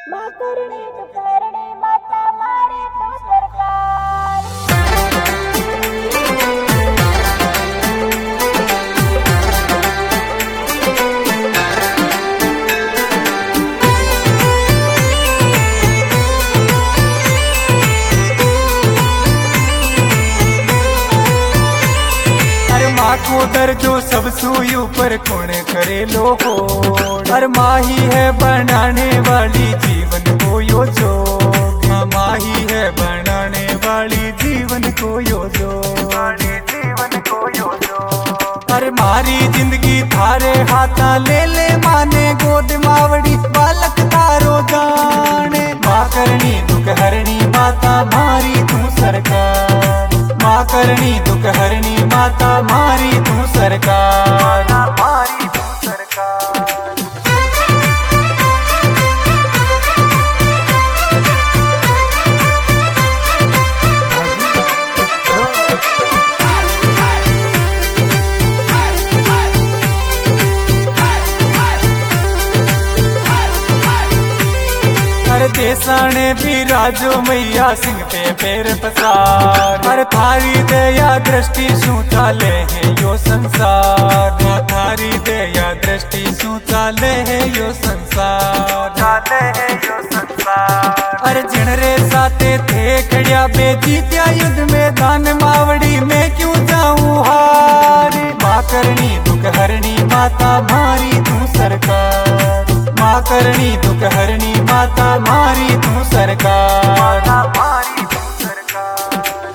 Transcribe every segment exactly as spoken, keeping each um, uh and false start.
माँ करणी तू करणी माता मारी तू सरकार। माँ को दर्जो सब सुई ऊपर कौन करे लो हो। और माँ ही है बनाने वाली जीवन को यो जो। माँ ही है बनाने वाली जीवन को यो जो। जीवन को यो जो। अरे मारी जिंदगी थारे हाथा ले ले माने गोद मावड़ी बालक तारो जाने। माँ करनी दुख हरणी माता मारी तू सरकार। माँ करणी दुख हरणी माता मारी तू सरकार। मारी तू सरकार। हर देसाने भी राजो मैया सिंह पे पैर पसार। हर थारी दया दृष्टि शू चाले है यो संसार। थारी दया दृष्टि शू चाले है यो संसार। चाले है यो संसार। अरे जिनरे साथे थे खड़िया बे जीत्या युद्ध में दान मावड़ी में क्यों जाऊं हारी। माँ करणी दुख हरणी माता मारी तू सरकार। माँ करणी दुख हरणी माता मारी तू सरकार। मारी तू सरकार।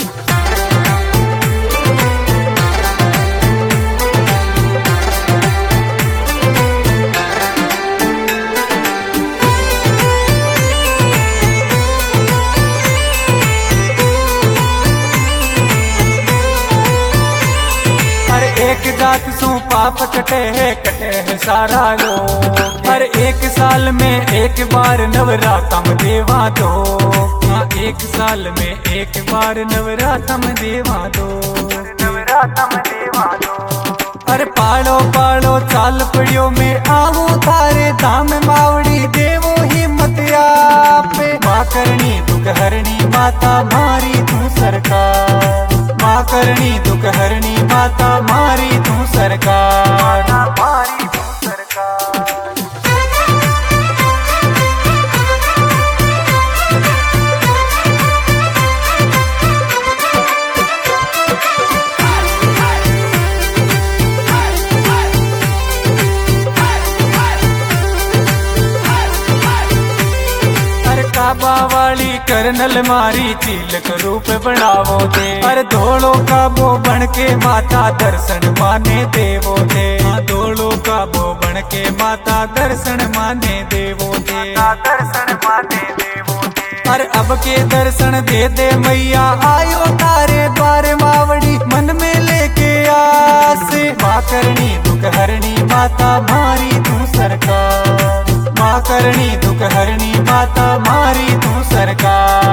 हर एक जात सू पाप कटे है कटे है सारा लोग। हर एक साल में एक बार नवरातम देवा दो। हाँ एक साल में एक बार नवरातम देवा दो। नवरातम देवा दो। अरे पालो पालो चाल पड़ियो में आवो थारे धाम मावड़ी देवो हिम्मत आपे। माँ करणी दुख हरणी माता मारी तू सरकार। माँ करणी दुख हरणी माता मारी तू सरकार। मारी तू सरकार। काबा वाली करनल मारी चीलक रूप बनावो दे। अरे धोलो काबो बन के माता दर्शन माने देवो दे। धोलो काबो बन के माता दर्शन माने देवो दे। दर्शन माने देवो दे। अरे अब के दर्शन दे दे मैया आयो तारे द्वार मावड़ी मन में लेके आस। माँ करणी दुख हरणी माता मारी तू सरकार। माँ करणी दुख हरणी माता मारी तू सरकार।